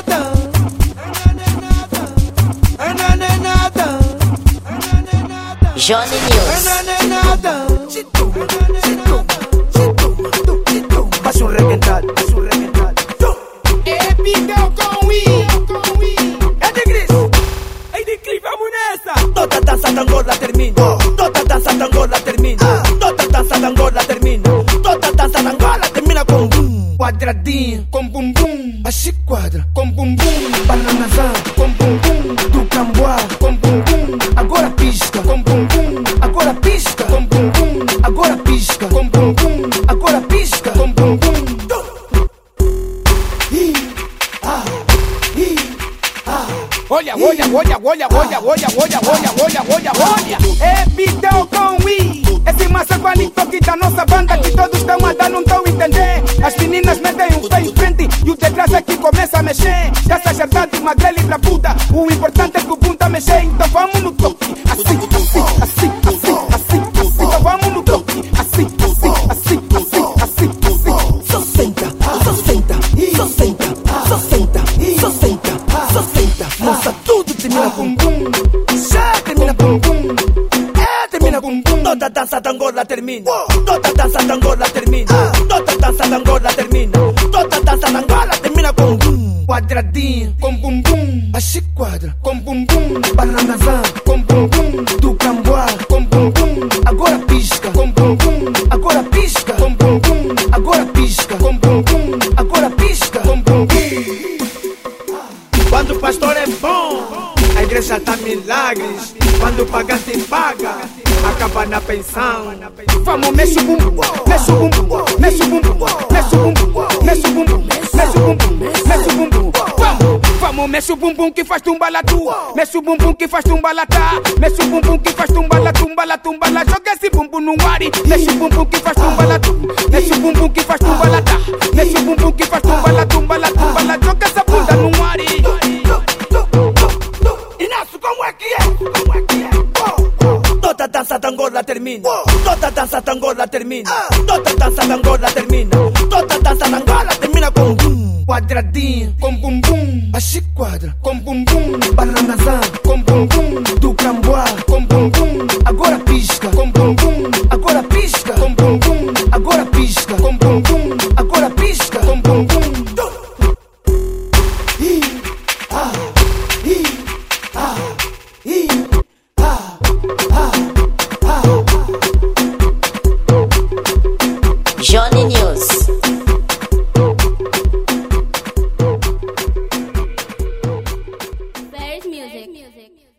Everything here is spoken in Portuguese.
Johnny News. Faz um requentado, Epidão com I. É de Gris, vamos nessa. Toda dança da Angola termina. Toda dança da Angola termina. Toda dança da Angola termina. Toda dança da Angola termina com bum. Quadradinho, com bum bum. A quadra, com bum bum. Bananazã, com bum bum. Do Camboá, com bum bum. Agora pisca, com bum bum. Agora pisca, com bum bum. Agora pisca, com bum bum. Agora pisca, com bum bum. Olha. Epidão com I. Esse massa qualito que da nossa banda que todos estão a dar, não estão a entender. As meninas metem um pé em frente e o de trás aqui começa a mexer. Dessa jardade, magrela e bravuda. O importante é que o bum tá mexer. Então vamos no toque. Assim. Então vamos no toque. Assim. Só senta. Moça, tudo termina bum bum. Já termina bum bum. Termina bum bum. Toda dança da Angola termina. Toda dança da Angola termina. Toda dança da Angola termina. Toda dança da Angola termina com bum. Quadradinho, com bum bum. A quadra, com bum bum. Bananazã, com bum bum. Do Camboá, com bum bum. Agora pisca, com bum bum. Agora pisca, com bum bum. Agora pisca, com bum bum. Agora pisca, com bum bum. Quando o pastor é bom, a igreja dá milagres. Quando o pagante paga, acaba na pensão. Vamos, mexe o bumbum, mexe o bumbum, mexe o bumbum, mexe o bumbum, mexe o bumbum, mexe o bumbum, mexe o bumbum. Vamos, mexe o bumbum que faz tumbalatu. Mexe o bumbum que faz tumbalatá. Mexe o bumbum que faz tumbala. Joga esse bumbum no ar e mexe o bumbum que faz tumbalatu. Mexe o bumbum que faz tumbalatá. Mexe o bumbum que faz tumbala. Joga essa bunda no ar e... Inácio, como é que é? Toda dança da Angola termina. Toda dança da Angola termina. Toda dança da Angola termina. Toda dança da Angola termina com bum. Quadradinho, com bum bum. A quadra, com bum bum. Bananazã, com bum bum. Do Camboá, com bum bum. Agora pisca, com bum bum. Agora pisca, com bum bum. Agora pisca, com bum bum. Agora pisca, com bum bum. Johnny News. Bears Music.